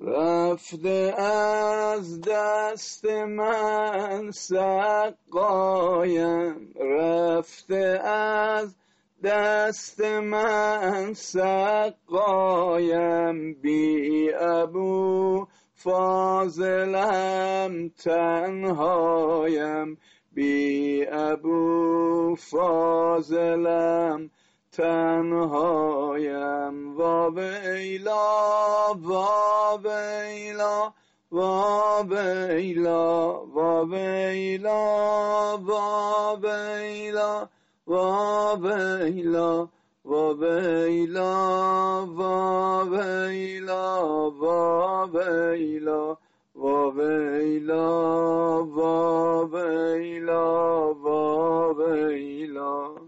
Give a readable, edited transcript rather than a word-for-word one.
رفته از دست من سقایم، رفته از دست من سقایم، بی ابو فاضلم تنهایم، بی ابو فاضلم تنهایم. واویلا واویلا واویلا واویلا واویلا واویلا واویلا واویلا واویلا واویلا واویلا واویلا.